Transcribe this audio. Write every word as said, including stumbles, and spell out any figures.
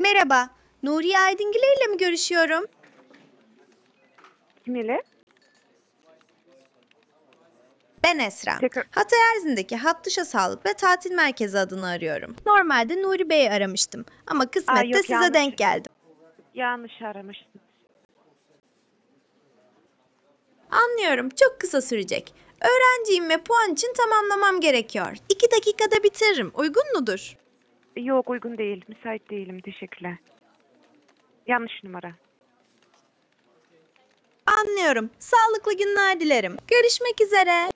Merhaba, Nuriye Aydingile ile mi görüşüyorum? Kim ile? Ben Esra. Tekrar Hatay Erzin'deki Hattuşa Sağlık ve Tatil Merkezi adını arıyorum. Normalde Nuri Bey'i aramıştım ama Aa, kısmette yok, size yanlış denk geldim. yanlış aramışsın. Anlıyorum, çok kısa sürecek. Öğrenciyim ve puan için tamamlamam gerekiyor. İki dakikada bitiririm, uygun mudur? Yok, uygun değil. Müsait değilim. Teşekkürler. Yanlış numara. Anlıyorum. Sağlıklı günler dilerim. Görüşmek üzere.